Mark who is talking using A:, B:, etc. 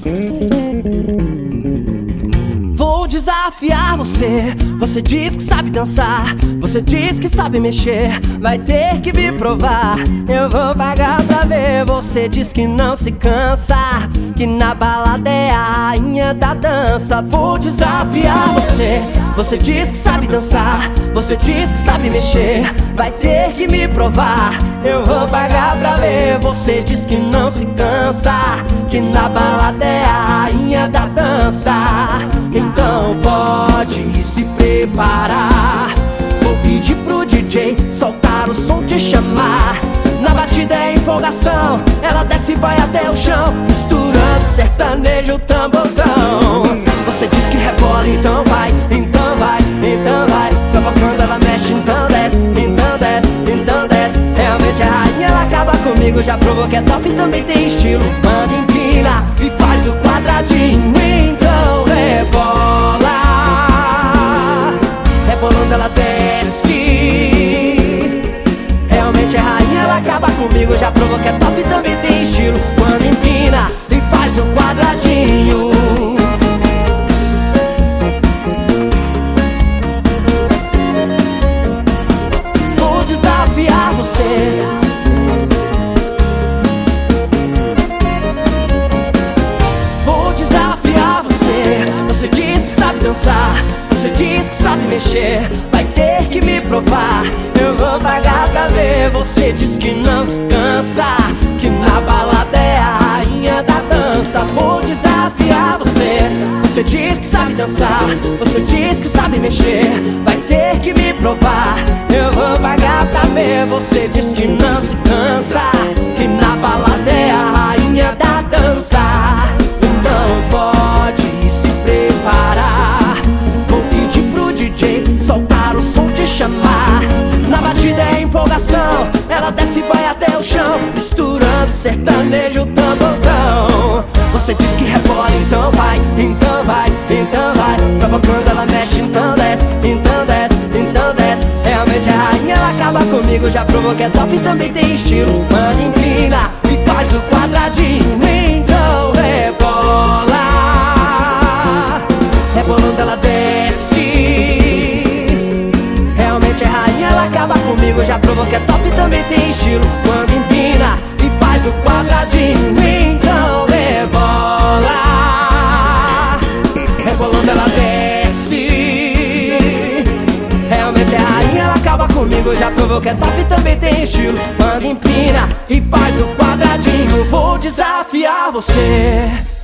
A: Vou desafiar você. Você diz que sabe dançar, você diz que sabe mexer, vai ter que me provar. Eu vou pagar pra ver. Você diz que não se cansa, que na balada é a rainha da dança. Vou desafiar você. Você diz que sabe dançar, você diz que sabe mexer, vai ter que me provar. Eu vou pagar pra ver. Você diz que não se cansa, que na balada é a rainha da dança. Então pode se preparar. Vou pedir pro DJ soltar o som, te chamar. Na batida é empolgação, ela desce e vai até o chão, misturando sertanejo, tamborzão. Você diz que rebola, então vai, então vai, então vai. Provocando, ela mexe, então desce, então desce, então desce. Realmente é rainha, ela acaba comigo. Já provou que é top e também tem estilo. Manda, empina e faz o quadradinho. Então rebola, rebolando ela desce. Realmente é rainha, ela acaba comigo. Já provou que é top e também tem estilo. Quando empina e faz o quadradinho. Vou desafiar você. Vou desafiar você. Você diz que sabe dançar, você diz que sabe mexer, vai ter que me provar. Eu vou pagar pra ver. Você diz que não se cansa, que na balada é a rainha da dança. Vou desafiar você. Você diz que sabe dançar, você diz que sabe mexer, vai ter que me provar. Eu vou pagar pra ver. Você diz que não se cansa, que na balada é a rainha da dança. Então pode se preparar. Vou pedir pro DJ soltar o som, te chamar. Na batida é empolgação, ela desce e vai até o chão, misturando sertanejo, tamborzão. Você diz que rebola, então vai, então vai, então vai. Provocando, ela mexe, então desce, então desce, então desce. Realmente é rainha, ela acaba comigo. Já provou que é top e também tem estilo. Manda, inclina e faz o quadradinho. Então rebola, rebolando ela desce. Realmente é rainha, ela acaba comigo. Já provou que é top e também tem estilo. Quando empina e faz o quadradinho. Então rebola, rebolando ela desce. Realmente é rainha, ela acaba comigo. Já provou que é top e também tem estilo. Quando empina e faz o quadradinho. Vou desafiar você.